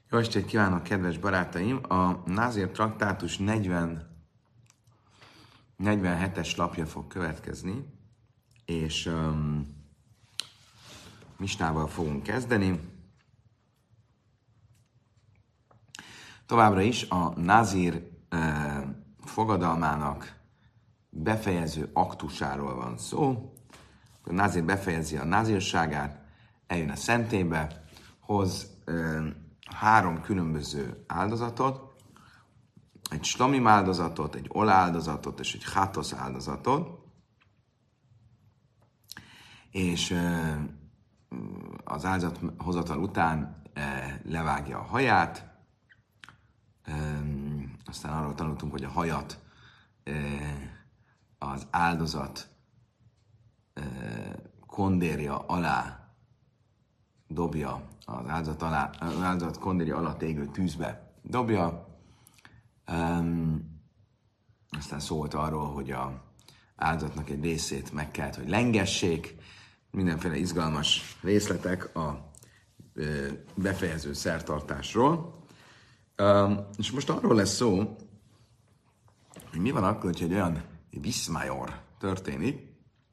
Jó estét kívánok, kedves barátaim! A Názir traktátus 47-es lapja fog következni, és misnával fogunk kezdeni. Továbbra is a Názir fogadalmának befejező aktusáról van szó. A Názir befejezi a názírságát, eljön a szentélybe, hoz 3 különböző áldozatot, egy slamim áldozatot, egy ola áldozatot és egy hátosz áldozatot, és az áldozathozatal után levágja a haját, aztán arról tanultunk, hogy a hajat az áldozat kondérja alá dobja, az áldozat kondérja alatt égő tűzbe dobja. Aztán szólt arról, hogy a áldozatnak egy részét meg kellett, hogy lengessék. Mindenféle izgalmas részletek a befejező szertartásról. És most arról lesz szó, hogy mi van akkor, hogyha egy olyan viszmajor történik,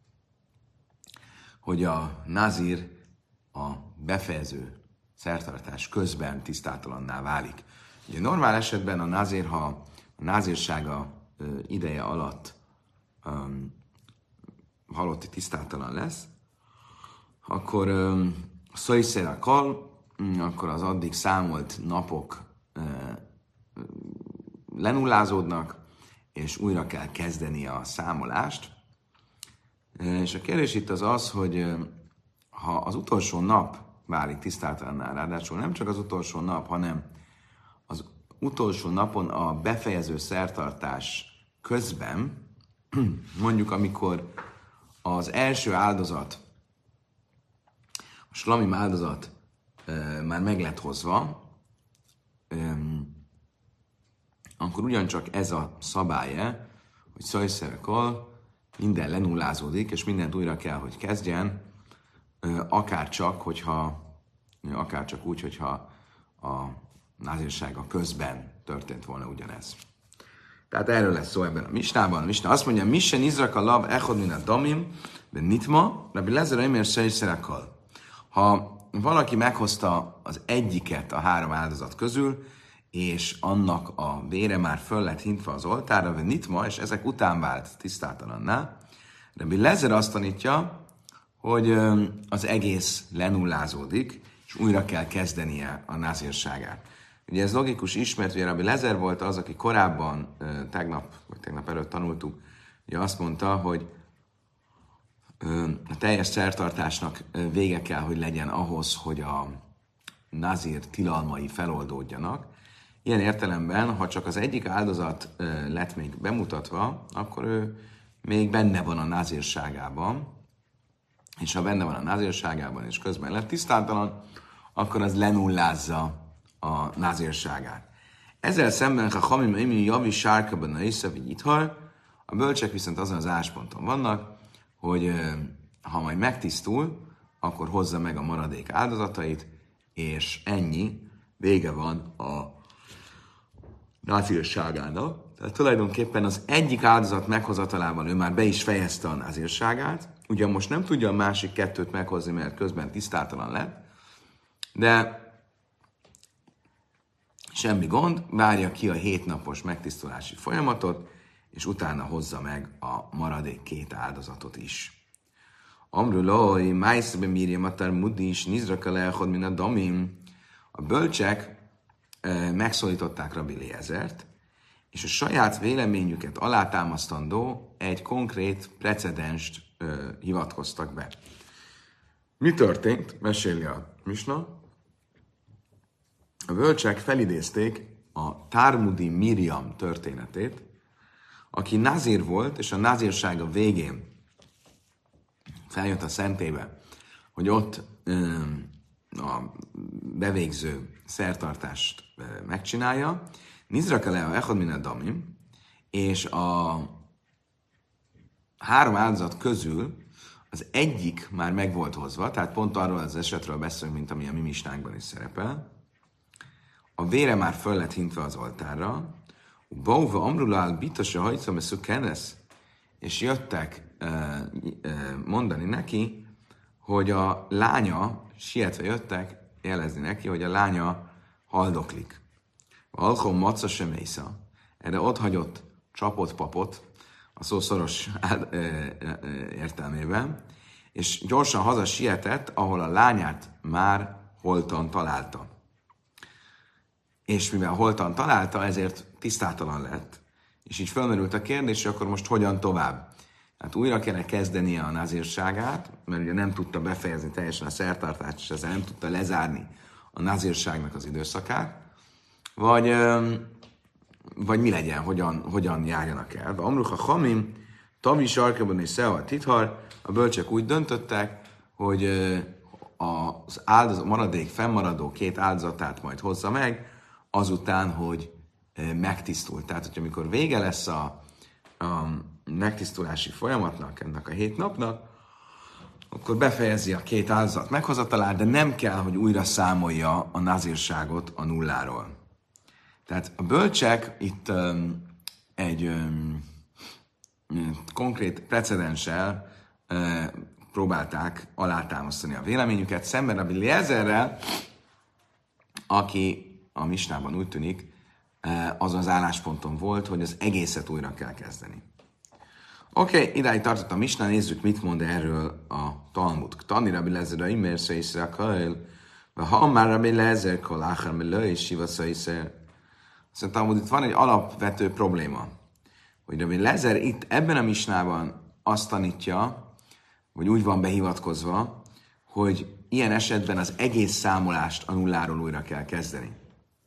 hogy a názír a befejező szertartás közben tisztátalanná válik. Ugye normál esetben a názír, ha a názírsága ideje alatt halotti tisztátalan lesz, akkor szojszerakal, akkor az addig számolt napok lenullázódnak, és újra kell kezdeni a számolást. És a kérdés itt az, hogy ha az utolsó nap válik tisztátalanná, ráadásul nem csak az utolsó nap, hanem az utolsó napon a befejező szertartás közben, mondjuk amikor az első áldozat, a slamim áldozat már meg lett hozva, akkor ugyancsak ez a szabálya, hogy szajszerekol, minden lenullázódik, és mindent újra kell, hogy kezdjen, akárcsak úgy, hogyha a názírsága közben történt volna ugyanez. Tehát erről lesz szó ebben a misnában. A misna azt mondja, Misen izraka lav echod min a damim, de nitma, Rabbi Lezer aimér szajszerekol. Ha valaki meghozta az egyiket a 3 áldozat közül, és annak a vére már föl lett hintva az oltárra, vagy nitma, és ezek után vált tisztátalanná, Rabbi Lezer azt tanítja, hogy az egész lenullázódik, és újra kell kezdenie a názírságát. Ugye ez logikus ismert, hogy Rabbi Lezer volt az, aki korábban, tegnap előtt tanultuk, ugye azt mondta, hogy a teljes szertartásnak vége kell, hogy legyen ahhoz, hogy a názír tilalmai feloldódjanak. Ilyen értelemben, ha csak az egyik áldozat lett még bemutatva, akkor ő még benne van a názírságában, és ha benne van a názírságában, és közben lett tisztátalan, akkor az lenullázza a názírságát. Ezzel szemben, ha hamim imi javi sárkában a észrevi ithar, a bölcsek viszont azon az állásponton vannak, hogy ha majd megtisztul, akkor hozza meg a maradék áldozatait, és ennyi, vége van a názírságának. Tehát tulajdonképpen az egyik áldozat meghozatalában ő már be is fejezte a názírságát, ugyan most nem tudja a másik 2-t meghozni, mert közben tisztátalan lett, de semmi gond, várja ki a 7 napos megtisztulási folyamatot, és utána hozza meg a maradék 2 áldozatot is. Amruloj, májszebe Miriam atar mudis, nizraka leachod min a damim. A bölcsek megszólították Rabbi Lézert, és a saját véleményüket alátámasztandó egy konkrét precedenst hivatkoztak be. Mi történt? Meséli a misna. A bölcsek felidézték a Tármudi Miriam történetét, aki názír volt, és a názírsága végén feljött a szentélybe, hogy ott a bevégző szertartást megcsinálja. Nizraka lea echad min damim, és a 3 áldozat közül az egyik már meg volt hozva, tehát pont arról az esetről beszélünk, mint ami a mi misnánkban is szerepel. a vére már föl lett hintve az oltárra, Bauva Amrulál Bitase hajszom és Kenesz, és jöttek mondani neki, hogy a lánya, sietve jöttek jelezni neki, hogy a lánya haldoklik. Alkom maca sem észa. Erre ott hagyott csapott papot, a szó szoros értelmében, és gyorsan haza sietett, ahol a lányát már holtan találta. És mivel holtan találta, ezért tisztátalan lett. És így felmerült a kérdés, hogy akkor most hogyan tovább? Hát újra kellene kezdenie a nazírságát, mert ugye nem tudta befejezni teljesen a szertartást, és ezzel nem tudta lezárni a nazírságnak az időszakát, vagy mi legyen, hogyan járjanak el. Amrucha Hamim, Tavi Sarkabon és Szea Tithar, a bölcsek úgy döntöttek, hogy az áldozat, maradék, fennmaradó 2 áldozatát majd hozza meg, azután, hogy megtisztult. Tehát, hogy amikor vége lesz a megtisztulási folyamatnak, ennek a 7 napnak, akkor befejezi a 2 áldozat meghozatalát, de nem kell, hogy újra számolja a nazírságot a nulláról. Tehát a bölcsek itt egy konkrét precedenssel próbálták alátámasztani a véleményüket, szemben Rabbi Eliezerrel, aki a misnában úgy tűnik, azon az állásponton volt, hogy az egészet újra kell kezdeni. Oké, idáig tartott a misna, nézzük, mit mond erről a Talmud. Tani Rabbi Eliezer a imer szészre a kail, vagy ha már Rabbi Eliezer kol áhár melő és siva szészre. Szóval Talmud, itt van egy alapvető probléma, hogy Rabbi Eliezer itt ebben a misnában azt tanítja, vagy úgy van behivatkozva, hogy ilyen esetben az egész számolást a nulláról újra kell kezdeni.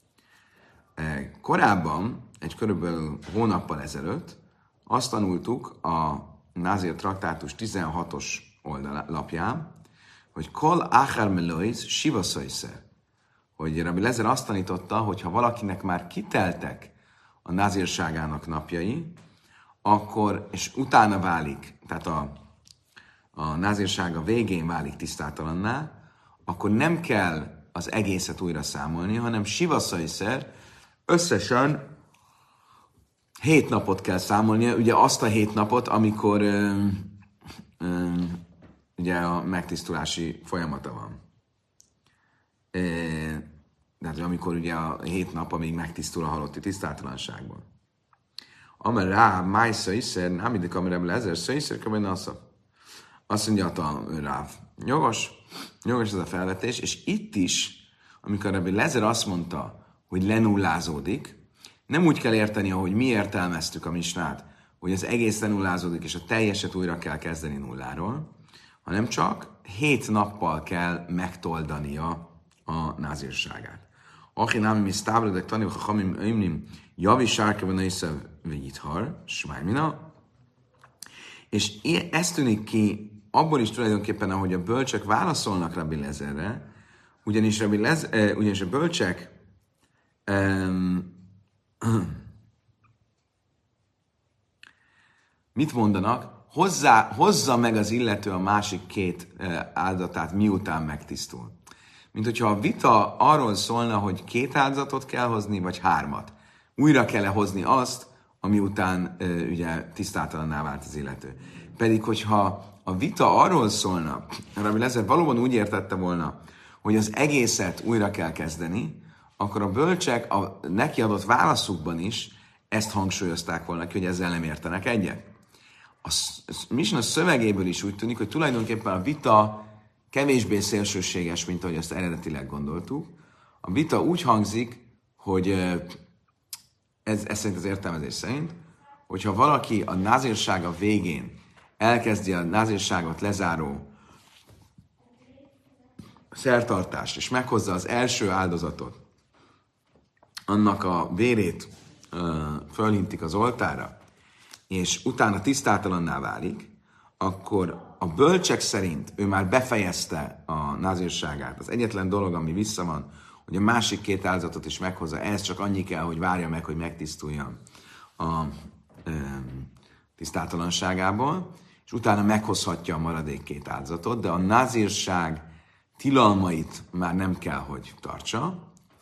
Korábban, körülbelül hónappal ezelőtt, azt tanultuk a Názir traktátus 16-os oldalapján, hogy kol áhár melőiz siva szészre. Hogy Rabbi Eliezer azt tanította, hogy ha valakinek már kiteltek a názírságának napjai, akkor, és utána válik, tehát a názírsága végén válik tisztátalanná, akkor nem kell az egészet újra számolni, hanem siva szészre összesen 7 napot kell számolnia, ugye azt a 7 napot, amikor ugye a megtisztulási folyamata van. Tehát amikor ugye a 7 nap, amíg megtisztul a halotti tisztátalanságból. Amer rá, májsza iszer, nem ide kamerában ezer, szészre kamer nasza. Azt mondja a Ráv. Jogos ez a felvetés, és itt is, amikor Rabbi Eliezer azt mondta, hogy lenullázódik, nem úgy kell érteni, ahogy mi értelmeztük a misnát, hogy az egész lenullázódik, és a teljeset újra kell kezdeni nulláról, hanem csak 7 nappal kell megtoldania a názírságát. Aki nem mi sztábladek tanul, ha hamim ömnim, javi sárkában észre vegyithar, smájmina. És ez tűnik ki abból is tulajdonképpen, ahogy a bölcsek válaszolnak Rabbi Eliezerre, ugyanis a bölcsek mit mondanak? Hozza meg az illető a másik 2 áldozatát, miután megtisztul. Mint hogyha a vita arról szólna, hogy 2 áldozatot kell hozni, vagy 3. Újra kell-e hozni azt, ami után ugye tisztátalanná vált az illető. Pedig, hogyha a vita arról szólna, Rabbi Eliezer valóban úgy értette volna, hogy az egészet újra kell kezdeni, akkor a bölcsek a neki adott válaszukban is ezt hangsúlyozták volna ki, hogy ezzel nem értenek egyet. A misna szövegéből is úgy tűnik, hogy tulajdonképpen a vita kevésbé szélsőséges, mint ahogy azt eredetileg gondoltuk. A vita úgy hangzik, hogy ez szerint az értelmezés szerint, hogyha valaki a názírsága végén elkezdi a názírságot lezáró szertartást, és meghozza az első áldozatot, annak a vérét fölhintik az oltára, és utána tisztátalanná válik, akkor a bölcsek szerint ő már befejezte a názírságát. Az egyetlen dolog, ami vissza van, hogy a másik 2 áldozatot is meghozza. Ez csak annyi kell, hogy várja meg, hogy megtisztuljon a tisztátalanságából, és utána meghozhatja a maradék 2 áldozatot, de a názírság tilalmait már nem kell, hogy tartsa,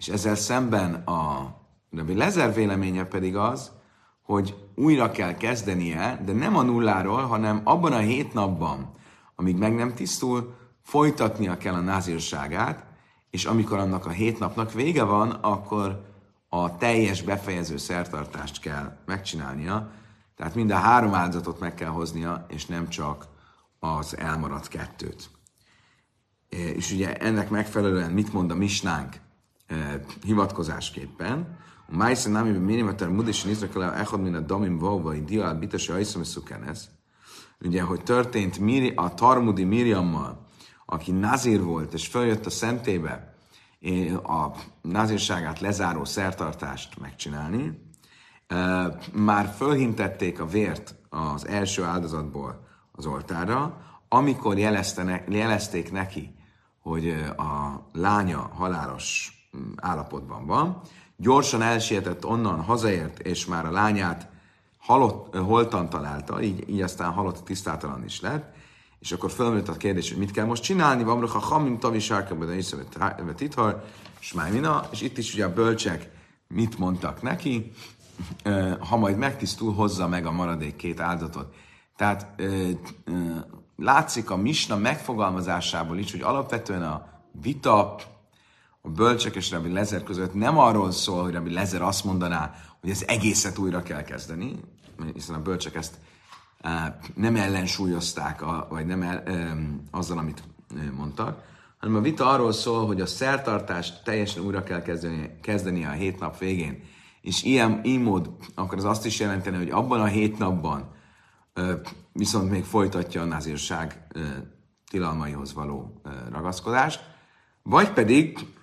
És ezzel szemben a Rabbi Lezer véleménye pedig az, hogy újra kell kezdenie, de nem a nulláról, hanem abban a 7 napban, amíg meg nem tisztul, folytatnia kell a názírságát, és amikor annak a 7 napnak vége van, akkor a teljes befejező szertartást kell megcsinálnia, tehát mind a 3 áldozatot meg kell hoznia, és nem csak az elmaradt 2-t. És ugye ennek megfelelően mit mond a misnánk hivatkozásképpen? A májszen námi minimater mudésen izrakel echad min a damim vauva diál bitase aiszom szukenesz. Ugye, hogy történt a Tarmudi Miriammal, aki nazír volt, és följött a szentébe a nazírságát lezáró szertartást megcsinálni. Már fölhintették a vért az első áldozatból az oltárra, amikor jelezték neki, hogy a lánya halálos állapotban van, gyorsan elsietett onnan, hazaért, és már a lányát holtan találta, így aztán halott tisztátalan is lett, és akkor felmerült a kérdés, hogy mit kell most csinálni, Vamrocha Hamim Tavi Sárkában, de észrevet Ithar, Smájmina, és itt is ugye a bölcsek mit mondtak neki, ha majd megtisztul, hozza meg a maradék 2 áldozatot. Tehát látszik a misna megfogalmazásából is, hogy alapvetően a vita a bölcsek és Rabbi Lezer között nem arról szól, hogy Rabbi Lezer azt mondaná, hogy ez egészet újra kell kezdeni, hiszen a bölcsek ezt nem ellensúlyozták, vagy nem azzal, amit mondtak, hanem a vita arról szól, hogy a szertartást teljesen újra kell kezdeni a 7 nap végén. És így mód, akkor az azt is jelenteni, hogy abban a 7 napban viszont még folytatja a názírság tilalmaihoz való ragaszkodást, vagy pedig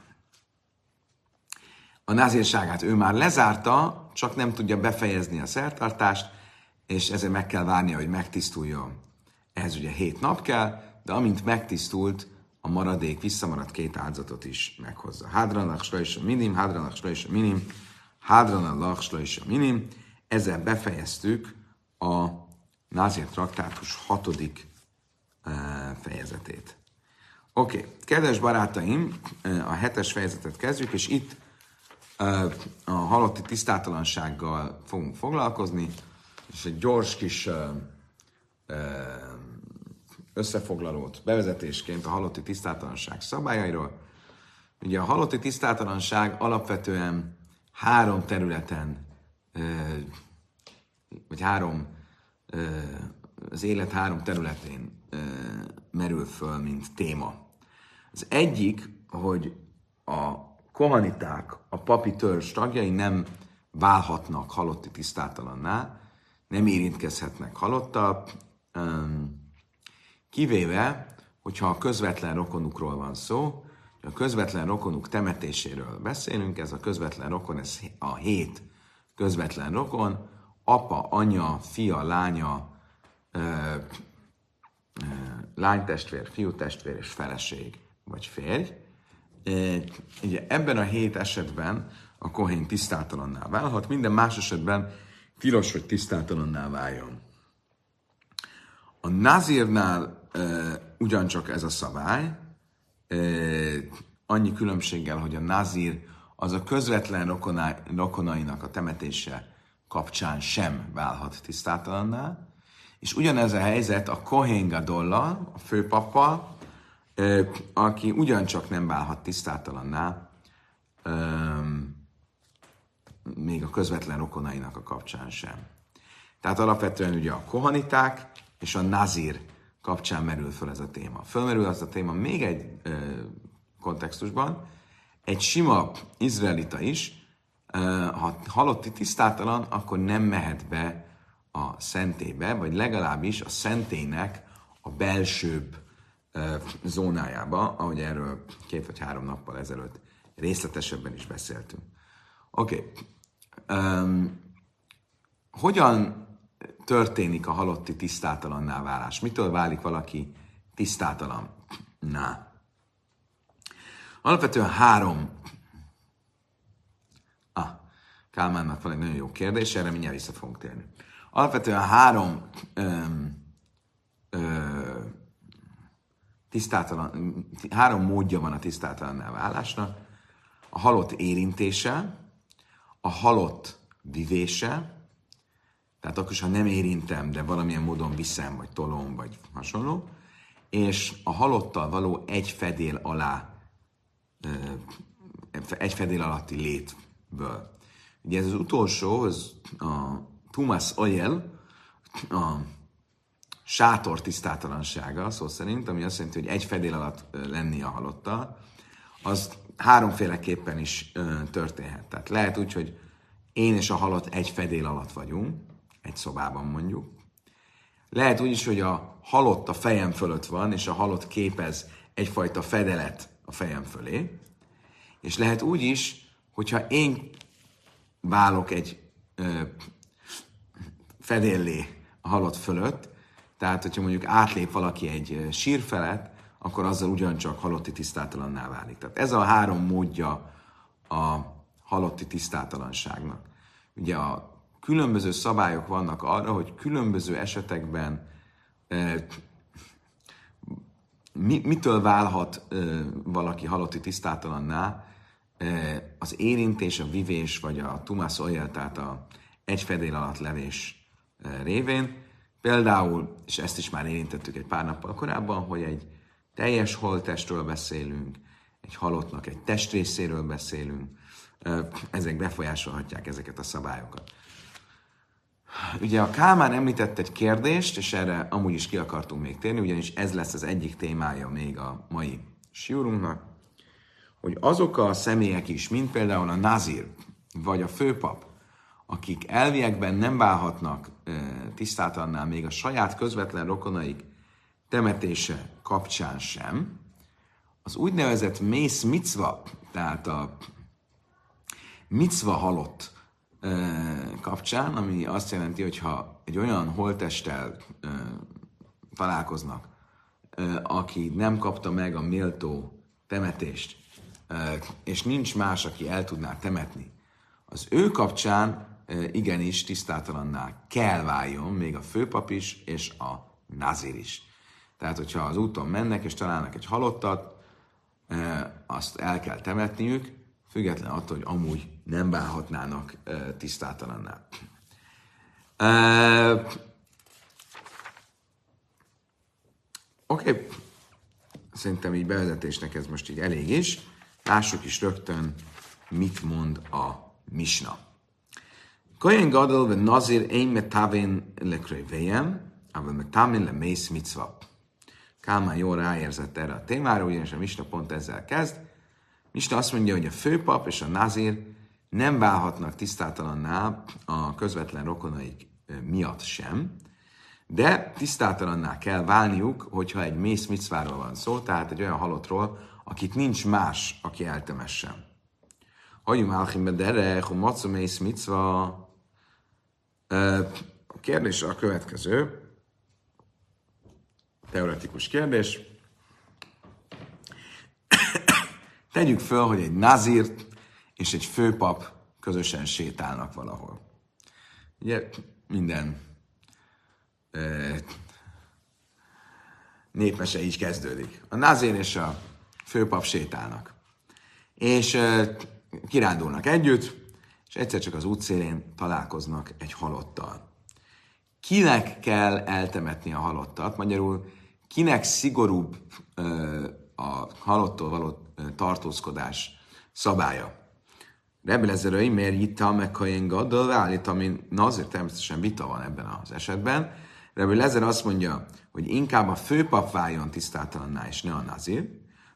a názírságát ő már lezárta, csak nem tudja befejezni a szertartást, és ezért meg kell várnia, hogy megtisztuljon. Ehhez ugye 7 nap kell, de amint megtisztult, a maradék, visszamaradt 2 áldozatot is meghozza. Hádranach slajsa minim, hádranach slajsa minim, hádranach slajsa minim. Ezzel befejeztük a Názír traktátus 6. fejezetét. Oké, kedves barátaim, a 7-es fejezetet kezdjük, és itt a halotti tisztátalansággal fogunk foglalkozni, és egy gyors kis összefoglalót bevezetésként a halotti tisztátalanság szabályairól. Ugye a halotti tisztátalanság alapvetően 3 területen, vagy az élet 3 területén merül föl, mint téma. Az egyik, hogy a kohaniták, a papi törzs tagjai nem válhatnak halotti tisztátalanná, nem érintkezhetnek halottal, kivéve, hogyha a közvetlen rokonukról van szó, a közvetlen rokonuk temetéséről beszélünk, ez a közvetlen rokon, ez a 7 közvetlen rokon, apa, anya, fia, lánya, lánytestvér, fiútestvér és feleség, vagy férj. Ugye ebben a 7 esetben a kohén tisztátalanná válhat, minden más esetben tilos, hogy tisztátalanná váljon. A nazírnál ugyancsak ez a szabály, annyi különbséggel, hogy a nazír az a közvetlen rokonainak a temetése kapcsán sem válhat tisztátalanná, és ugyanez a helyzet a Kohén Gadollal, a főpappal, aki ugyancsak nem válhat tisztátalanná, még a közvetlen rokonainak a kapcsán sem. Tehát alapvetően ugye a kohaniták és a nazír kapcsán merül föl ez a téma. Fölmerül az a téma még egy kontextusban, egy sima izraelita is, ha halotti tisztátalan, akkor nem mehet be a szentélybe, vagy legalábbis a szentélynek a belsőbb zónájába, ahogy erről 2 vagy 3 nappal ezelőtt részletesebben is beszéltünk. Oké. Hogyan történik a halotti tisztátalanná válás? Mitől válik valaki tisztátalanná? Alapvetően 3. Kálmánnak van egy nagyon jó kérdés, erre mindjárt vissza fogunk térni. Alapvetően 3 módja van a tisztátalanná válásnak. a halott érintése, a halott vivése, tehát akkor is, ha nem érintem, de valamilyen módon viszem, vagy tolom, vagy hasonló, és a halottal való egy fedél alatti létből. Ugye ez az utolsó, az a Tumas Oyel, a sátor tisztátalansága, szó szerint, ami azt jelenti, hogy egy fedél alatt lenni a halottal, az háromféleképpen is történhet. Tehát lehet úgy, hogy én és a halott egy fedél alatt vagyunk, egy szobában mondjuk. Lehet úgy is, hogy a halott a fejem fölött van, és a halott képez egyfajta fedelet a fejem fölé. És lehet úgy is, hogyha én válok egy fedéllé a halott fölött, tehát hogyha mondjuk átlép valaki egy sír felett, akkor azzal ugyancsak halotti tisztátalanná válik. Tehát ez a három módja a halotti tisztátalanságnak. Ugye a különböző szabályok vannak arra, hogy különböző esetekben mitől válhat valaki halotti tisztátalanná, az érintés, a vivés, vagy a tumas oyel, tehát a egy fedél alatt levés révén. Például, és ezt is már érintettük egy pár nappal korábban, hogy egy teljes holttestről beszélünk, egy halottnak egy testrészéről beszélünk, ezek befolyásolhatják ezeket a szabályokat. Ugye a Kálmán említett egy kérdést, és erre amúgy is ki akartunk még térni, ugyanis ez lesz az egyik témája még a mai siurunknak, hogy azok a személyek is, mint például a nazír, vagy a főpap, akik elviekben nem válhatnak tisztátalanná még a saját közvetlen rokonaik temetése kapcsán sem, az úgynevezett mész micva, tehát a micva halott kapcsán, ami azt jelenti, hogy ha egy olyan holttesttel találkoznak, aki nem kapta meg a méltó temetést, és nincs más, aki el tudná temetni, az ő kapcsán igenis tisztátalanná kell váljon még a főpap is, és a nazír is. Tehát, hogyha az úton mennek, és találnak egy halottat, azt el kell temetniük, független attól, hogy amúgy nem válhatnának tisztátalanná. Oké. Szerintem így bevezetésnek ez most így elég is. Lássuk is rögtön, mit mond a misna. Kohen gadol ve nazir ein metavén lekrövéjem, ával metavén le mész mitzva. Kálmán jól ráérzett erre a témára, ugyanis a misna pont ezzel kezd. Misna azt mondja, hogy a főpap és a nazír nem válhatnak tisztátalanná a közvetlen rokonaik miatt sem, de tisztátalanná kell válniuk, hogyha egy mész micváról van szó, tehát egy olyan halottról, akit nincs más, aki eltemessen. Hagyjunk álchimbe derech, hogy macu mész micva. A kérdés a következő. Teoretikus kérdés. Tegyük föl, hogy egy nazír és egy főpap közösen sétálnak valahol. Ugye minden népmese így kezdődik. A nazír és a főpap sétálnak. És kirándulnak együtt, és egyszer csak az útszélén találkoznak egy halottal. Kinek kell eltemetni a halottat? Magyarul, kinek szigorúbb a halottól való tartózkodás szabálya? Rebbe Lezerői, miért jitta meg Kohen Gadol, állítom, azért természetesen vita van ebben az esetben. Rebbe Lezer azt mondja, hogy inkább a főpap váljon tisztátalanná, és ne a nazír.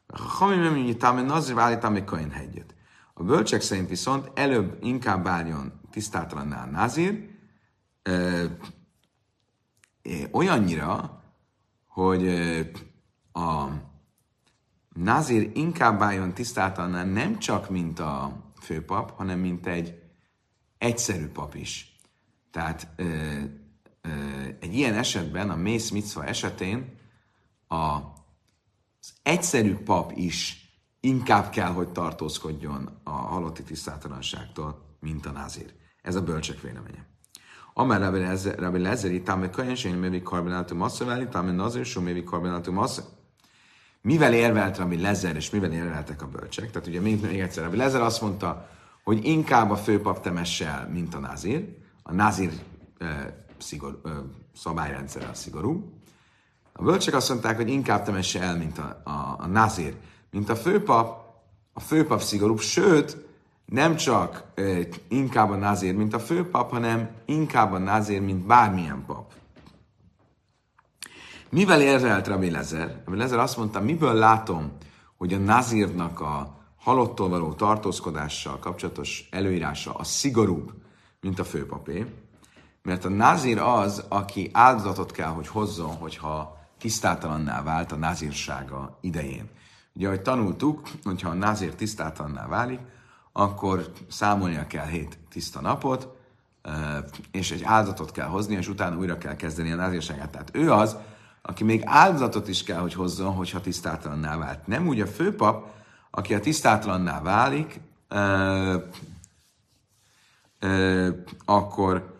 A bölcsek szerint viszont előbb inkább váljon tisztátalanná a nazír, olyannyira, hogy a nazír inkább váljon tisztátalanná nem csak mint a főpap, hanem mint egy egyszerű pap is. Tehát egy ilyen esetben, a mész micva esetén az egyszerű pap is inkább kell, hogy tartózkodjon a halotti tisztátalanságtól, mint a nazír. Ez a bölcsek véleménye. Amár Rabbi Lezeri, támé Kohen, én mévi karbonáltú massza válik, támé nazír, so mévi karbonáltú massza. Mivel érvelt Rabbi Lezer, és mivel érveltek a bölcsek? Tehát ugye még egyszer, Rabbi Lezer azt mondta, hogy inkább a főpap temesse el, mint a nazír. A nazír szabályrendszere a szigorú. A bölcsek azt mondták, hogy inkább temesse el, mint a nazír, mint a főpap. A főpap szigorúbb, sőt, nem csak inkább a nazír, mint a főpap, hanem inkább a nazír, mint bármilyen pap. Mivel érvelt Rabbi Lezer? Rabbi Lezer azt mondta, miből látom, hogy a nazírnak a halottól való tartózkodással kapcsolatos előírása a szigorúbb, mint a főpapé. Mert a nazír az, aki áldozatot kell, hogy hozzon, hogyha tisztátalanná vált a nazírsága idején. Ugye, ahogy tanultuk, hogyha a nazír tisztátalanná válik, akkor számolnia kell 7 tiszta napot, és egy áldozatot kell hozni, és utána újra kell kezdeni a nazírságát. Tehát ő az, aki még áldozatot is kell, hogy hozzon, hogyha tisztátalanná vált. Nem úgy a főpap, aki a tisztátalanná válik, akkor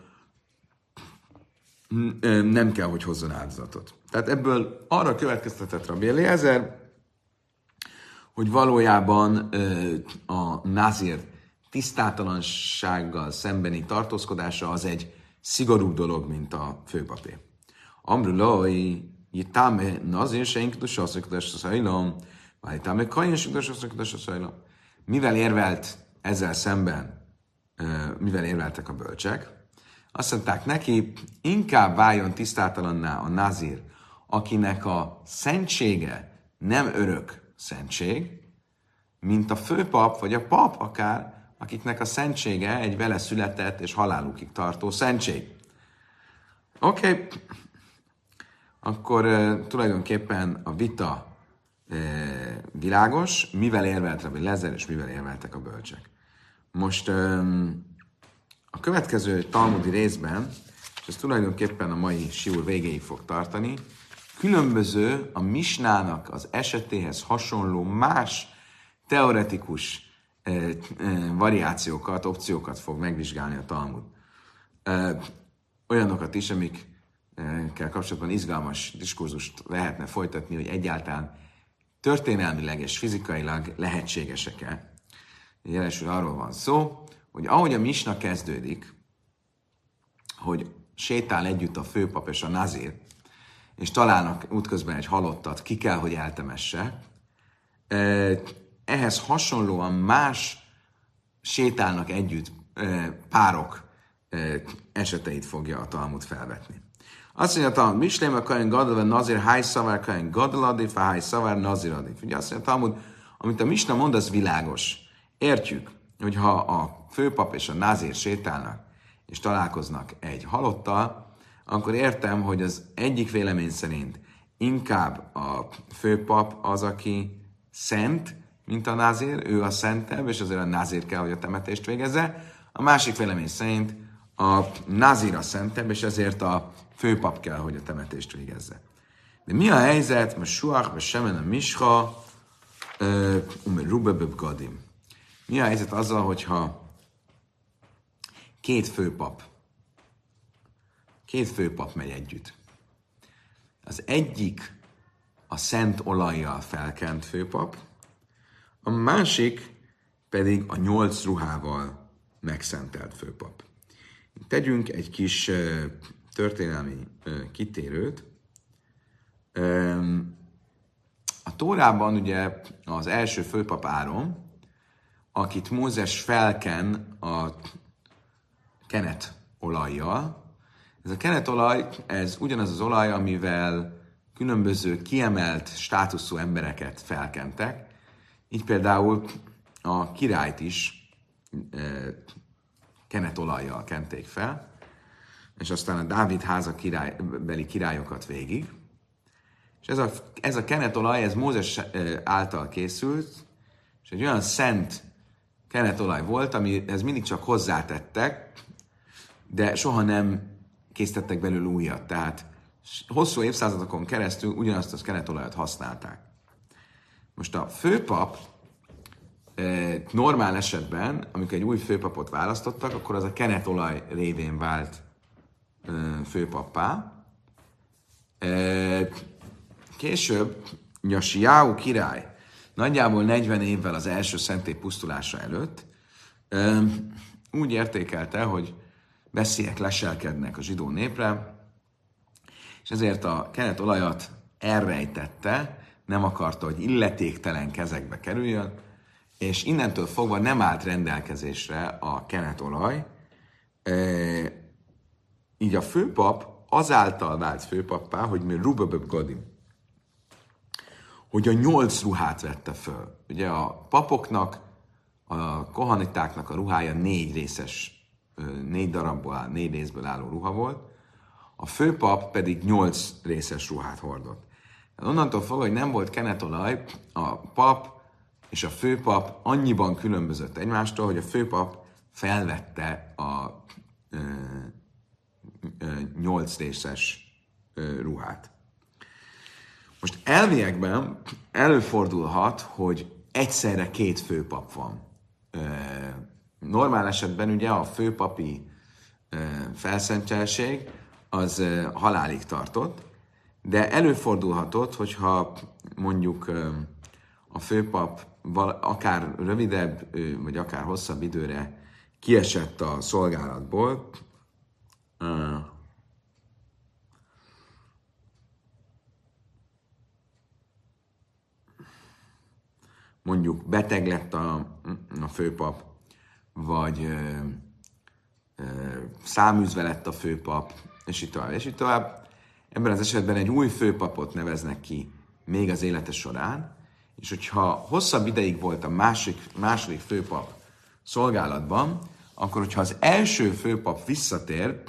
nem kell, hogy hozzon áldozatot. Tehát ebből arra következtetett Rabbi Eliezer, hogy valójában a nazír tisztátalansággal szembeni tartózkodása az egy szigorúbb dolog, mint a főpapé. Amrulai, jitáme nazír se inkdus asszonykodás a szajlom, vagy jitáme kajén se inkdus a szajlom. Mivel érvelt ezzel szemben, mivel érveltek a bölcsek? Azt mondták neki, inkább váljon tisztátalanná a nazír, akinek a szentsége nem örök szentség, mint a főpap, vagy a pap akár, akiknek a szentsége egy vele született és halálukig tartó szentség. Oké. Akkor tulajdonképpen a vita világos, mivel érvelt Rabbi Lezer, és mivel érveltek a bölcsek. Most a következő talmudi részben, és ez tulajdonképpen a mai siúr végéig fog tartani, különböző a misnának az esetéhez hasonló más teoretikus variációkat, opciókat fog megvizsgálni a Talmud. Olyanokat is, amikkel kapcsolatban izgalmas diskurzust lehetne folytatni, hogy egyáltalán történelmileg és fizikailag lehetségesek-e. Jelesül arról van szó, hogy ahogy a misna kezdődik, hogy sétál együtt a főpap és a nazír, és találnak útközben egy halottat, ki kell, hogy eltemesse, ehhez hasonlóan más sétálnak együtt párok eseteit fogja a Talmud felvetni. Azt mondja a Talmud, Mislém a Kain Gadol, Nazir, Háj Szavár, Kain Gadol adif, Háj Szavár, Nazir adif. Ugye azt mondja a Talmud, amit a misna mond, az világos. Értjük, hogy ha a főpap és a nazír sétálnak, és találkoznak egy halottal, akkor értem, hogy az egyik vélemény szerint inkább a főpap az, aki szent, mint a nazír, ő a szentebb, és azért a nazír kell, hogy a temetést végezze. A másik vélemény szerint a nazír a szentebb, és ezért a főpap kell, hogy a temetést végezze. De mi a helyzet? Most suach, vagy semen a misha, rubebeb gadim. Mi a helyzet azzal, hogyha két főpap megy együtt? Az egyik a szent olajjal felkent főpap, a másik pedig a 8 ruhával megszentelt főpap. Tegyünk egy kis történelmi kitérőt. A Tórában ugye az első főpap Áron, akit Mózes felken a kenet olajjal. Ez a kenetolaj, ez ugyanaz az olaj, amivel különböző kiemelt státuszú embereket felkentek. Így például a királyt is kenetolajjal kenték fel, és aztán a Dávid háza beli királyokat végig. És ez a kenetolaj, ez Mózes által készült, és egy olyan szent kenetolaj volt, amihez mindig csak hozzátettek, de soha nem készítettek belőle újat. Tehát hosszú évszázadokon keresztül ugyanazt a kenetolajat használták. Most a főpap normál esetben, amikor egy új főpapot választottak, akkor az a kenetolaj révén vált főpappá. Később Jasiáhu király nagyjából 40 évvel az első szentély pusztulása előtt úgy értékelte, hogy veszélyek leselkednek a zsidó népre, és ezért a kenetolajat elrejtette, nem akarta, hogy illetéktelen kezekbe kerüljön, és innentől fogva nem állt rendelkezésre a kenetolaj. Így a főpap azáltal vált főpappá, hogy mi Rubaböb Godim, hogy a 8 ruhát vette föl. Ugye a papoknak, a kohanitáknak a ruhája 4 darabból áll, 4 részből álló ruha volt, a főpap pedig 8 részes ruhát hordott. Onnantól fogva, hogy nem volt kenetolaj, a pap és a főpap annyiban különbözött egymástól, hogy a főpap felvette a 8 részes ruhát. Most elviekben előfordulhat, hogy egyszerre 2 főpap van. Normál esetben ugye a főpapi felszentelség az halálig tartott, de előfordulhatott, hogyha mondjuk a főpap akár rövidebb, vagy akár hosszabb időre kiesett a szolgálatból, mondjuk beteg lett a főpap, vagy száműzve lett a főpap, és így tovább, és így tovább. Ebben az esetben egy új főpapot neveznek ki még az élete során, és hogyha hosszabb ideig volt a második főpap szolgálatban, akkor hogyha az első főpap visszatér,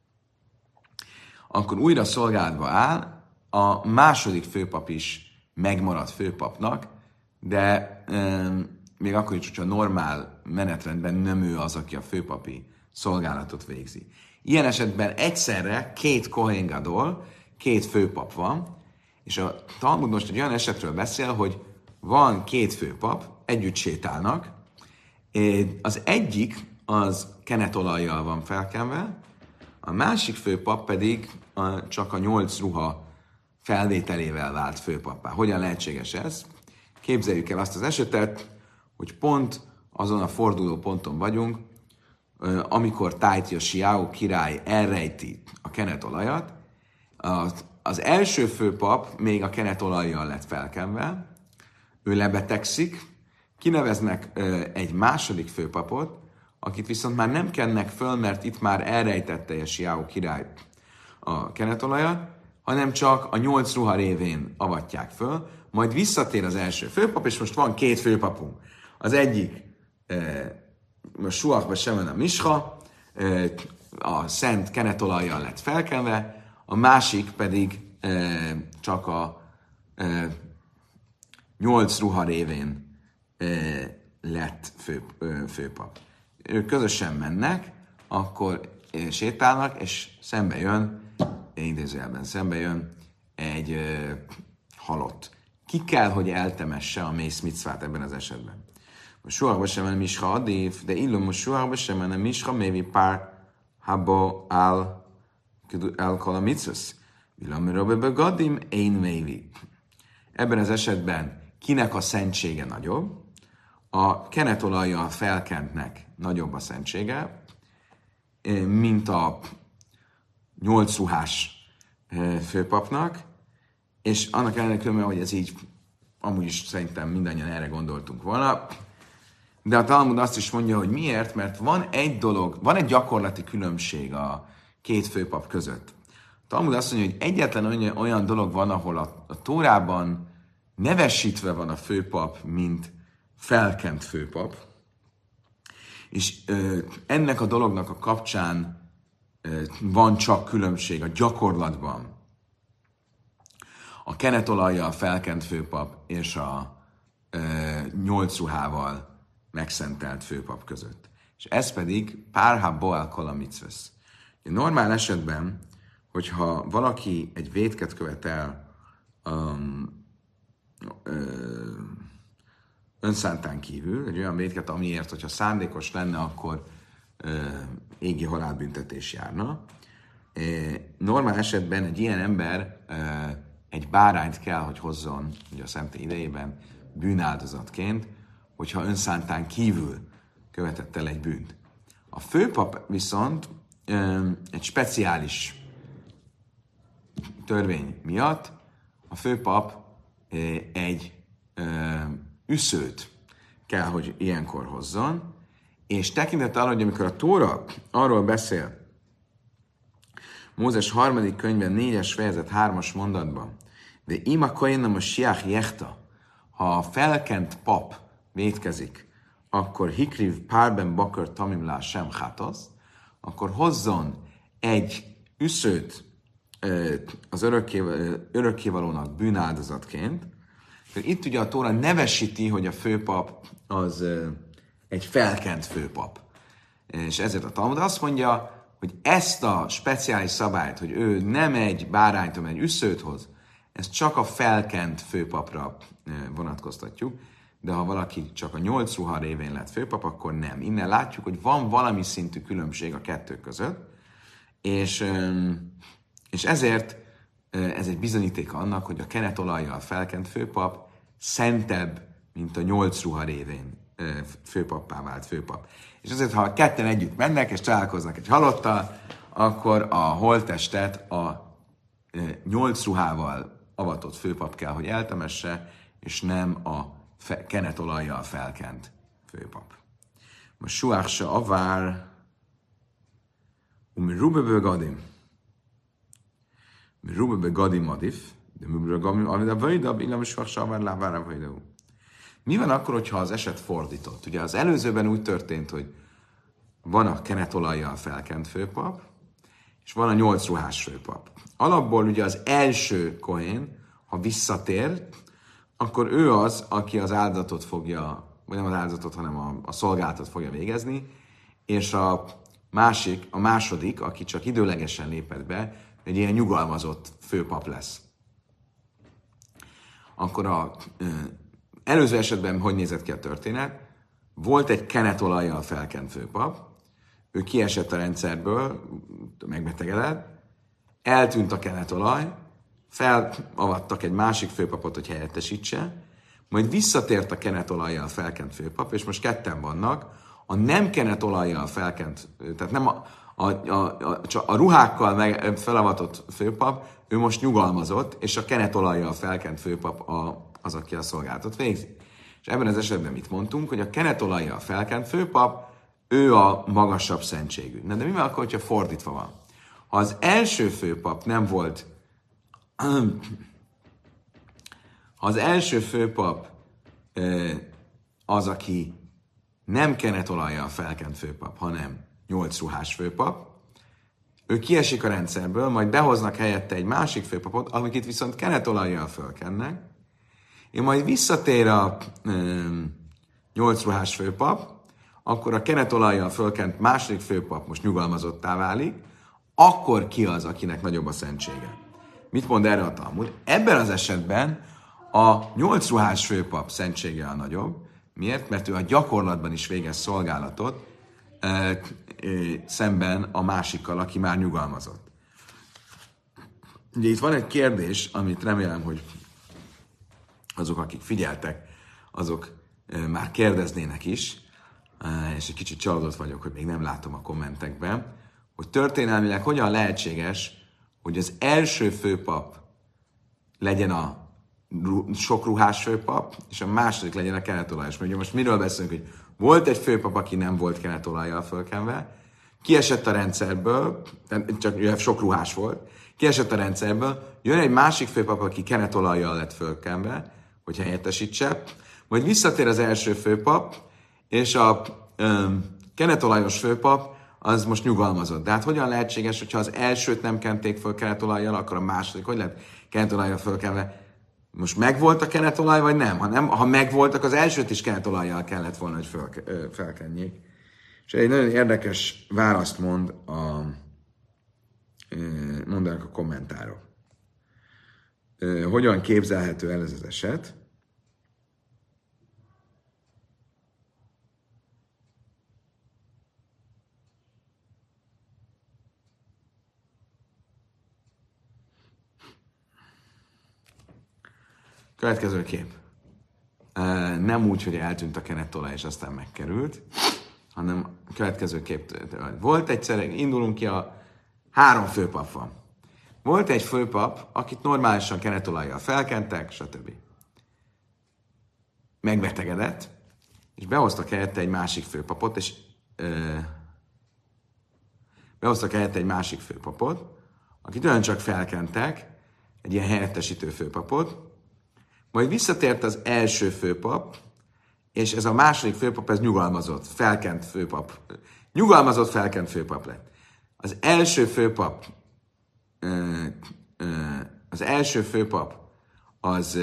akkor újra szolgálatba áll, a második főpap is megmaradt főpapnak, de még akkor is, hogyha normál menetrendben nem ő az, aki a főpapi szolgálatot végzi. Ilyen esetben egyszerre 2 Kohen Gadol, 2 főpap van, és a Talmud most egy olyan esetről beszél, hogy van 2 főpap, együtt sétálnak, az egyik az kenetolajjal van felkenve, a másik főpap pedig csak a 8 ruha felvételével vált főpappá. Hogyan lehetséges ez? Képzeljük el azt az esetet, hogy pont azon a forduló ponton vagyunk, amikor Tájtja Siáú király elrejti a kenetolajat, az első főpap még a kenetolajjal lett felkenve, ő lebetegszik, kineveznek egy második főpapot, akit viszont már nem kennek föl, mert itt már elrejtette a Siáú király a kenetolajat, hanem csak a 8 ruha révén avatják föl, majd visszatér az első főpap, és most van 2 főpapunk. Az egyik most Suachba Semen a Misha, a szent kenetolajjal lett felkenve, a másik pedig csak a 8 ruha révén lett főpap. Ők közösen mennek, akkor sétálnak, és szembe jön, idézőjelben szembe jön egy halott. Ki kell, hogy eltemesse a mész micvát ebben az esetben? Most Suachba Semen Misha adív, de illum most Suachba Semen a Misha mévi pár habo al kol a mitzvus. Illum robebe gadim én mévi. Ebben az esetben kinek a szentsége nagyobb? A kenetolajjal felkentnek nagyobb a szentsége, mint a 8 ruhás főpapnak, és annak ellenére, hogy ez így amúgy is szerintem mindannyian erre gondoltunk volna, de a Talmud azt is mondja, hogy miért, mert van egy gyakorlati különbség a 2 főpap között. A Talmud azt mondja, hogy egyetlen olyan dolog van, ahol a Tórában nevesítve van a főpap, mint felkent főpap, és ennek a dolognak a kapcsán van csak különbség a gyakorlatban a kenetolajjal felkent főpap és a 8 ruhával megszentelt főpap között. És ez pedig párha boel kol a mitzvesz. Normál esetben, hogyha valaki egy vétket követel önszántán kívül, egy olyan vétket, amiért, hogyha szándékos lenne, akkor égi halálbüntetés járna. Normál esetben egy ilyen ember egy bárányt kell, hogy hozzon, ugye a szentély idejében, bűnáldozatként, hogyha önszántán kívül követett el egy bűnt. A főpap viszont egy speciális törvény miatt a főpap egy üszőt kell, hogy ilyenkor hozzon, és tekintettel arra, hogy amikor a Tóra arról beszél, Mózes 3. könyvben 4-es fejezet 3-as mondatban, de ima kohénem a siach jechta, ha a felkent pap vétkezik, akkor hikriv párben bakör tamimlá sem hátasz, akkor hozzon egy üszőt az örökkévalónak bűnáldozatként. Itt ugye a Tóra nevesíti, hogy a főpap az egy felkent főpap. És ezért a Talmud azt mondja, hogy ezt a speciális szabályt, hogy ő nem egy bárányt, hanem egy üszőt hoz, ezt csak a felkent főpapra vonatkoztatjuk, de ha valaki csak a 8 ruha révén lett főpap, akkor nem. Innen látjuk, hogy van valami szintű különbség a kettő között, és ezért ez egy bizonyíték annak, hogy a kenetolajjal felkent főpap szentebb, mint a 8 ruha révén főpappá vált főpap. És azért, ha ketten együtt mennek és találkoznak egy halottal, akkor a holttestet a 8 ruhával avatott főpap kell, hogy eltemesse, és nem a kenetolajjal felkent főpap. Most suach se avár, rube begadim. Rube begadim adif, de rube begadim adif, de vajdab, illam suach se avár, lávára vajdab. Mi van akkor, hogyha az eset fordított? Ugye az előzőben úgy történt, hogy van a kenetolajjal felkent főpap, és van a 8 ruhás főpap. Alapból ugye az első kohén, ha visszatér, akkor ő az, aki az áldozatot fogja, vagy nem az áldozatot, hanem a szolgálatot fogja végezni, és a második, aki csak időlegesen lépett be, egy ilyen nyugalmazott főpap lesz. Akkor előző esetben hogy nézett ki a történet? Volt egy kenetolajjal felkent főpap, ő kiesett a rendszerből, megbetegedett, eltűnt a kenetolaj, felavattak egy másik főpapot, hogy helyettesítse, majd visszatért a kenetolajjal felkent főpap, és most ketten vannak, a nem kenetolajjal felkent, tehát nem a ruhákkal felavatott főpap, ő most nyugalmazott, és a kenetolajjal felkent főpap az, aki a szolgálatot végzi. És ebben az esetben mit mondtunk, hogy a kenetolajjal felkent főpap, ő a magasabb szentségű. Na de mi van akkor, hogyha fordítva van? Ha az első főpap nem volt, ha az első főpap az, aki nem kenetolajjal felkent főpap, hanem 8 ruhás főpap, ő kiesik a rendszerből, majd behoznak helyette egy másik főpapot, amiket viszont kenetolajjal fölkennek, és majd visszatér a 8 ruhás főpap, akkor a kenetolajjal fölkent második főpap most nyugalmazottá válik, akkor ki az, akinek nagyobb a szentsége? Mit mond erre a Talmud? Ebben az esetben a 8 ruhás főpap szentsége a nagyobb. Miért? Mert ő a gyakorlatban is végez szolgálatot szemben a másikkal, aki már nyugalmazott. Ugye itt van egy kérdés, amit remélem, hogy azok, akik figyeltek, azok már kérdeznének is, és egy kicsit csalódott vagyok, hogy még nem látom a kommentekben, hogy történelmileg hogyan lehetséges, hogy az első főpap legyen a sok ruhás főpap, és a második legyen a kenetolajos. Mert ugye most miről beszélünk, hogy volt egy főpap, aki nem volt kenetolajjal fölkenve, kiesett a rendszerből, csak sok ruhás volt, kiesett a rendszerből, jön egy másik főpap, aki kenetolajjal lett fölkenve, hogy helyettesítse, majd visszatér az első főpap, és a kenetolajos főpap az most nyugalmazott. De hát hogyan lehetséges, hogyha az elsőt nem kenték föl kenetolajjal, akkor a második, hogy lett kenetolajjal fölkenve? Most megvolt a kenetolaj, vagy nem? Ha megvoltak, az elsőt is kenetolajjal kellett volna, hogy felkenjék. És egy nagyon érdekes választ mondanak a kommentárok. Hogyan képzelhető el ez az eset? Következő kép. Nem úgy, hogy eltűnt a kenetolaj, és aztán megkerült, hanem a következő kép. Volt egyszer, indulunk ki, a 3 főpap van. Volt egy főpap, akit normálisan kenetolajjal felkentek, stb. Megbetegedett, és behoztak helyette egy másik főpapot, akit olyan csak felkentek, egy ilyen helyettesítő főpapot, majd visszatért az első főpap, és ez a második főpap, ez felkent főpap lett. Az első főpap az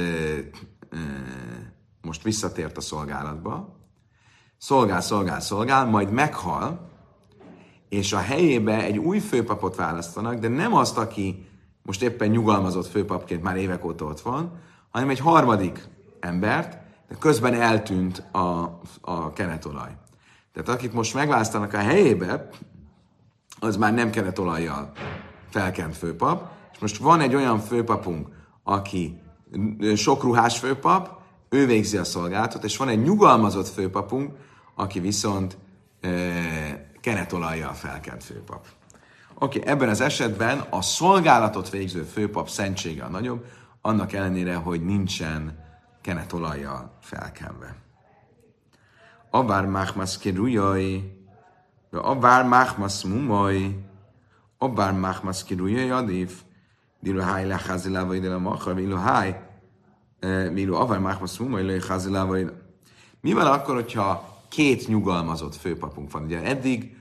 most visszatért a szolgálatba, szolgál, majd meghal, és a helyébe egy új főpapot választanak, de nem azt, aki most éppen nyugalmazott főpapként már évek óta ott van, hanem egy harmadik embert, de közben eltűnt a kenetolaj. Tehát akit most megválasztanak a helyébe, az már nem kenetolajjal felkent főpap, és most van egy olyan főpapunk, aki sokruhás főpap, ő végzi a szolgálatot, és van egy nyugalmazott főpapunk, aki viszont kenetolajjal felkent főpap. Oké, ebben az esetben a szolgálatot végző főpap szentsége a nagyobb, annak ellenére, hogy nincsen kenetolajjal felkenve. Abár máhmasz kirujjai, abár máhmasz mumaj, abár máhmasz kirujjai adif, dilu háj leházilával ide a machar, vilu háj, vilu abár máhmasz mumaj leházilával ide. Mi van akkor, hogyha 2 nyugalmazott főpapunk van? Ugye eddig,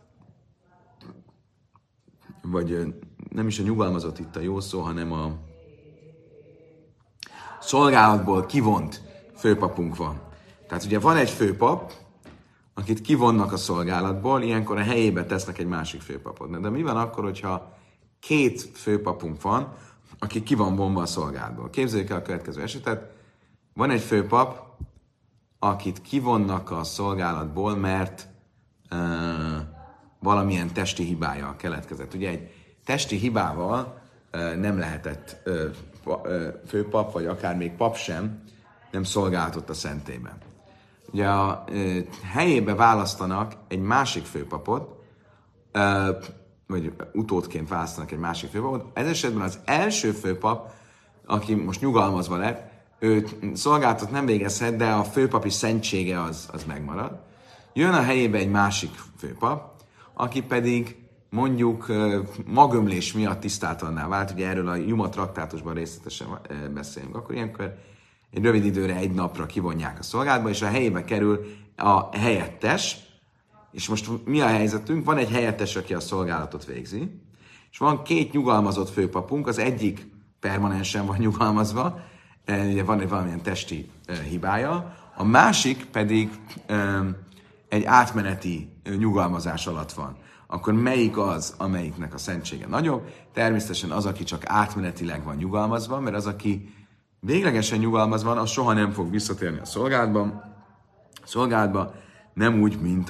vagy nem is a nyugalmazott itt a jó szó, hanem a szolgálatból kivont főpapunk van. Tehát ugye van egy főpap, akit kivonnak a szolgálatból, ilyenkor a helyébe tesznek egy másik főpapot. De mi van akkor, hogyha 2 főpapunk van, aki ki van vonva a szolgálatból? Képzeljük el a következő esetet. Van egy főpap, akit kivonnak a szolgálatból, mert valamilyen testi hibája keletkezett. Ugye egy testi hibával nem lehetett főpap, vagy akár még pap sem, nem szolgáltott a szentélyben. Ugye a helyébe választanak egy másik főpapot, vagy utódként választanak egy másik főpapot. Ez esetben az első főpap, aki most nyugalmazva lett, ő szolgálatot nem végezhet, de a főpapi szentsége az megmarad. Jön a helyébe egy másik főpap, aki pedig mondjuk magömlés miatt tisztátalanná vált, ugye erről a Juma traktátusban részletesen beszélünk, akkor ilyenkor egy rövid időre, egy napra kivonják a szolgálatba, és a helyébe kerül a helyettes, és most mi a helyzetünk? Van egy helyettes, aki a szolgálatot végzi, és van 2 nyugalmazott főpapunk, az egyik permanensen van nyugalmazva, ugye van egy valamilyen testi hibája, a másik pedig egy átmeneti nyugalmazás alatt van. Akkor melyik az, amelyiknek a szentsége nagyobb? Természetesen az, aki csak átmenetileg van nyugalmazva, mert az, aki véglegesen nyugalmazva van, az soha nem fog visszatérni a szolgálatba, nem úgy, mint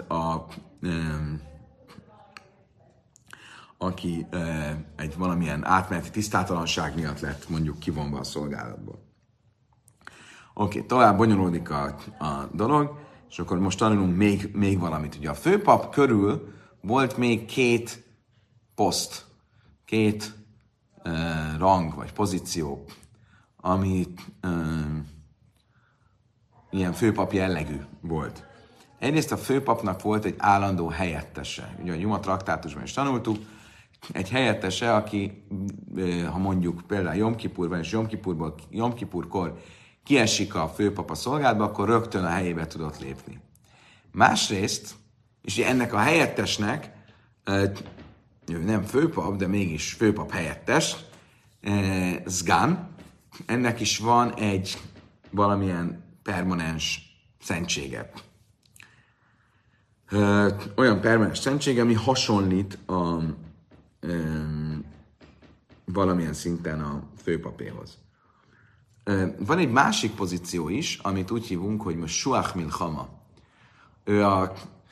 aki egy valamilyen átmeneti tisztátalanság miatt lett mondjuk kivonva a szolgálatból. Oké, tovább bonyolódik a dolog, és akkor most tanulunk még valamit. Ugye a főpap körül volt még 2 poszt, 2 rang vagy pozíció, ami ilyen főpap jellegű volt. Egyrészt a főpapnak volt egy állandó helyettese. Ugye a Juma traktátusban is tanultuk, egy helyettese, aki, ha mondjuk például Jom Kipurban és Jom Kipurkor kiesik a főpap a szolgálatba, akkor rögtön a helyébe tudott lépni. Másrészt, és ennek a helyettesnek, ő nem főpap, de mégis főpap helyettes, Zgán, ennek is van egy valamilyen permanens szentsége. Olyan permanens szentsége, ami hasonlít valamilyen szinten a főpapéhoz. Van egy másik pozíció is, amit úgy hívunk, hogy most Suach Milchama. Ő a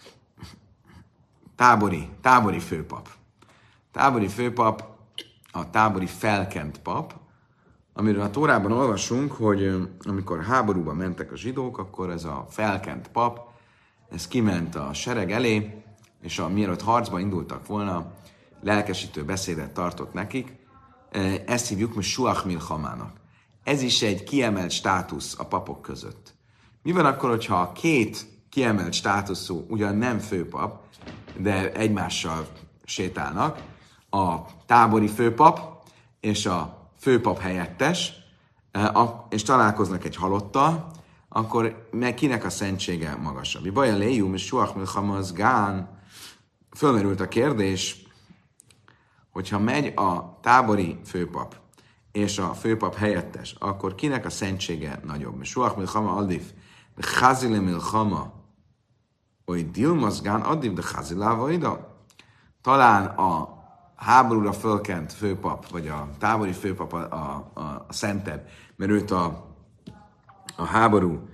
tábori főpap. Tábori főpap, a tábori felkent pap, amiről a Tórában olvasunk, hogy amikor háborúba mentek a zsidók, akkor ez a felkent pap, ez kiment a sereg elé, és mielőtt harcba indultak volna, lelkesítő beszédet tartott nekik. Ezt hívjuk most Suach Milchamának. Ez is egy kiemelt státusz a papok között. Mi van akkor, hogyha a két kiemelt státuszú, ugyan nem főpap, de egymással sétálnak, a tábori főpap és a főpap helyettes, és találkoznak egy halottal, akkor kinek a szentsége magasabb? Baja léjum és Suach Milchama az gán. Fölmerült a kérdés, hogyha megy a tábori főpap és a főpap helyettes, akkor kinek a szentsége nagyobb? Suach Milchama adif, de Chazile Milchama, hogy Dilmazgán adif, de Chazilával ida. Talán a háborúra fölkent főpap, vagy a tábori főpap a szentebb, mert őt a háború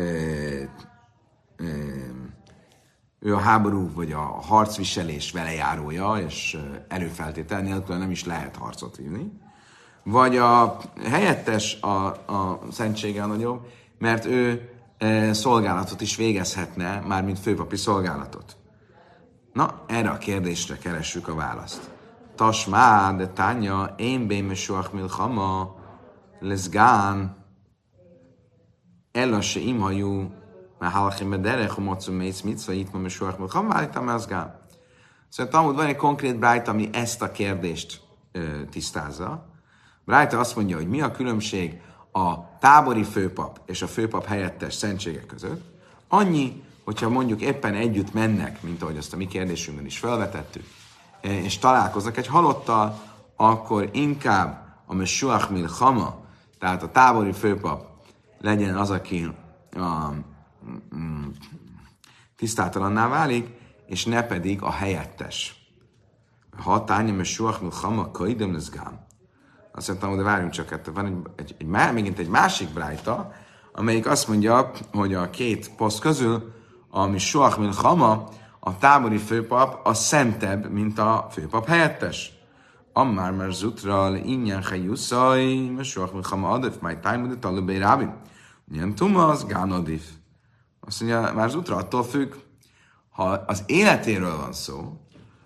ő a háború vagy a harcviselés velejárója, és előfeltétel nélkül nem is lehet harcot vívni. Vagy a helyettes a szentsége a nagyobb, mert ő szolgálatot is végezhetne, mármint főpapi szolgálatot. Na, erre a kérdésre keressük a választ. Tasmá, de tánya, én bémesuach milchama, leszgán, ella se imhajú, mert halachim bederech, homocum mész mitzva, itt ma mesuach milchama, állítam leszgán. Szóval Talmud van egy konkrét brájta, ami ezt a kérdést tisztázza. Brájta azt mondja, hogy mi a különbség a tábori főpap és a főpap helyettes szentségek között. Annyi, hogyha mondjuk éppen együtt mennek, mint ahogy azt a mi kérdésünkben is felvetettük, és találkoznak egy halottal, akkor inkább a Mesuach Milchama, tehát a tábori főpap legyen az, aki tisztátalanná válik, és ne pedig a helyettes. Ha tánya Mesuach Milchama kaidem leszgán. Azt mondtam, de várjunk csak, van megint egy másik brájta, amelyik azt mondja, hogy a két poszt közül a Mesuach Milchama, a tábori főpap a szentebb, mint a főpap helyettes. Ammár már zutral, ingyen hajuszaj, Mesuach Milchama adif, majd tájmud, talubé rábim. Ilyen tumaz, gán adif. Azt mondja, már zutra attól függ, ha az életéről van szó,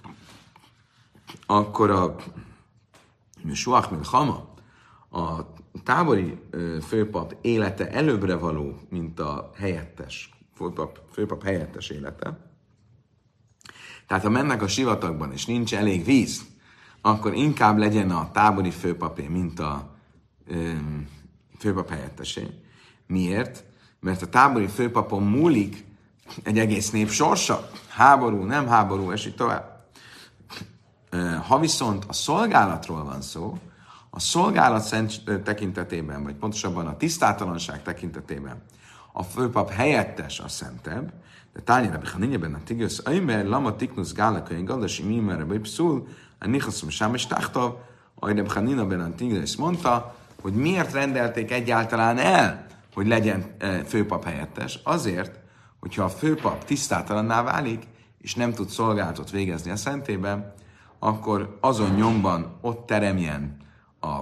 akkor a Mesuach Milchama, a tábori főpap élete előbbre való, mint a helyettes, főpap helyettes élete. Tehát ha mennek a sivatagban, és nincs elég víz, akkor inkább legyen a tábori főpapé, mint a főpap helyettesé. Miért? Mert a tábori főpapon múlik egy egész nép sorsa. Háború, nem háború, és így tovább. Ha viszont a szolgálatról van szó, a szolgálat tekintetében, vagy pontosabban a tisztátalanság tekintetében a főpap helyettes a szentebb, de tányira bechanényeben a tigősz, aimer lama tiknusz gálakai gadasi mimere bipszul, a nichaszom sám és táhtav, ahogy bechanina a tigősz mondta, hogy miért rendelték egyáltalán el, hogy legyen főpap helyettes. Azért, hogyha a főpap tisztátalanná válik, és nem tud szolgálatot végezni a szentében, akkor azon nyomban ott teremjen a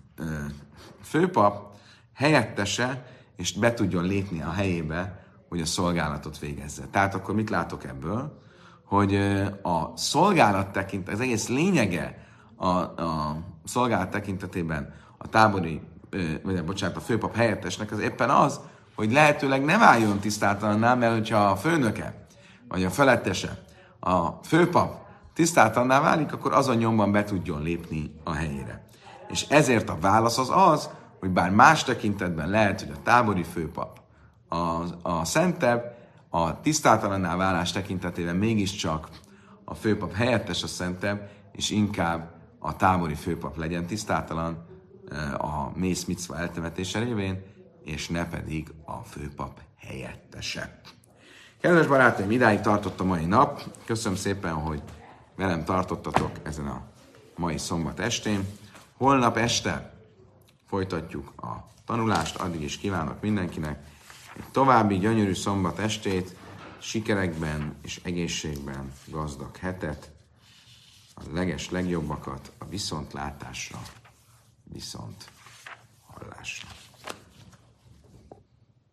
főpap helyettese, és be tudjon lépni a helyébe, hogy a szolgálatot végezze. Tehát akkor mit látok ebből? Hogy a szolgálat tekintet, az egész lényege a szolgálat tekintetében a tábori, a főpap helyettesnek az éppen az, hogy lehetőleg ne váljon tisztátalanná, mert hogyha a főnöke, vagy a felettese, a főpap tisztátalanná válik, akkor azon nyomban be tudjon lépni a helyére. És ezért a válasz az, hogy bár más tekintetben lehet, hogy a tábori főpap a szentebb, a tisztátalanná válás tekintetében mégiscsak a főpap helyettes a szentebb, és inkább a tábori főpap legyen tisztátalan a mész micva eltemetése révén, és ne pedig a főpap helyettese. Kedves barátaim, idáig tartott a mai nap. Köszönöm szépen, hogy velem tartottatok ezen a mai szombat estén. Holnap este folytatjuk a tanulást, addig is kívánok mindenkinek egy további gyönyörű szombat estét, sikerekben és egészségben gazdag hetet, a legjobbakat a viszontlátásra, viszont hallásra.